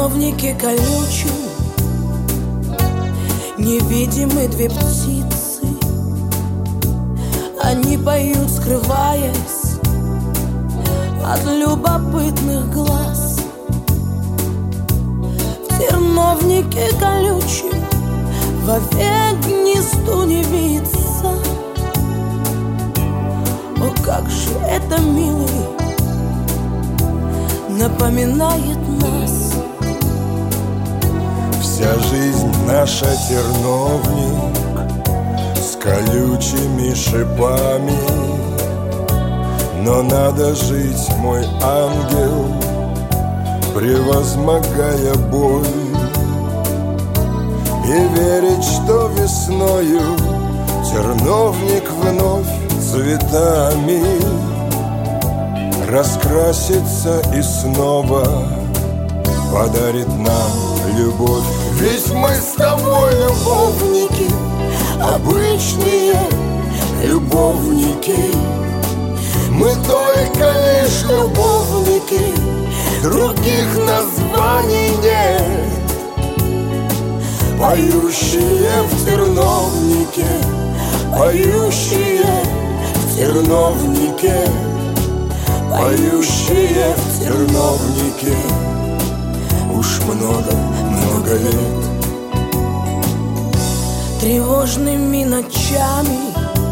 терновнике колючем невидимы две птицы. Они поют, скрываясь от любопытных глаз. В терновнике колючем вовек гнезду не видится. О, как же это, милый, напоминает нас. Вся жизнь наша терновник с колючими шипами. Но надо жить, мой ангел, превозмогая боль, и верить, что весною терновник вновь цветами раскрасится и снова подарит нам любовь. Ведь мы с тобой любовники, обычные любовники. Мы только лишь любовники, других названий нет. Поющие в терновнике, поющие в терновнике, поющие в терновнике уж много лет. Тревожными ночами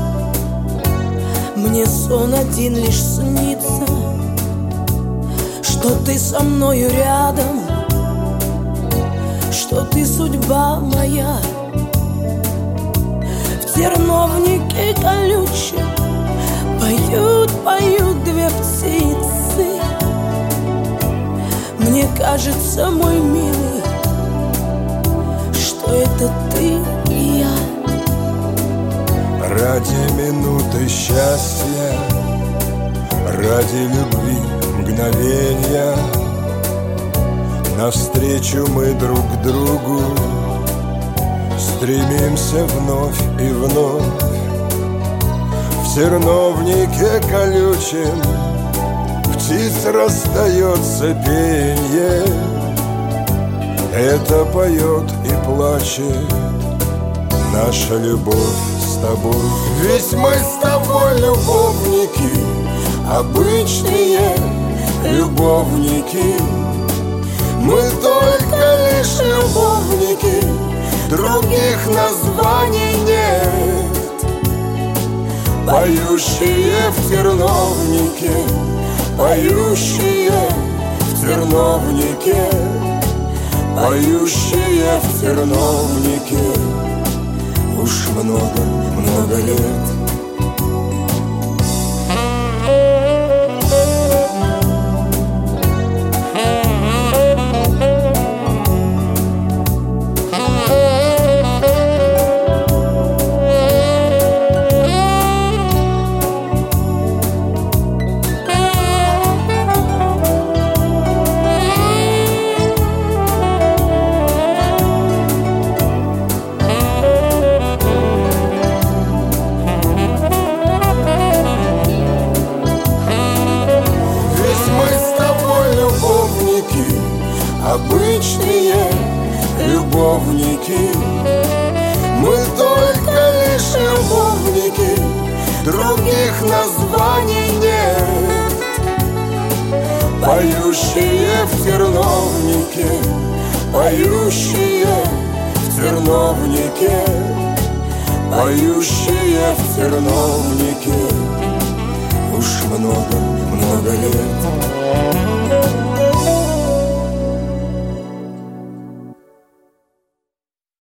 мне сон один лишь снится, что ты со мною рядом, что ты судьба моя. В терновнике колючем поют две птицы. Мне кажется, мой милый, что это ты и я. Ради минуты счастья, ради любви мгновенья, навстречу мы друг к другу стремимся вновь и вновь. В терновнике колючем птиц раздается пенье. Это поет и плачет наша любовь с тобой. Ведь мы с тобой любовники, обычные любовники. Мы только лишь любовники, других названий нет. Поющие в терновнике, поющие в терновнике, поющие в терновнике уж много лет. Обычные любовники. Мы только лишь любовники, других названий нет. Поющие в терновнике, поющие в терновнике, поющие в терновнике уж много лет.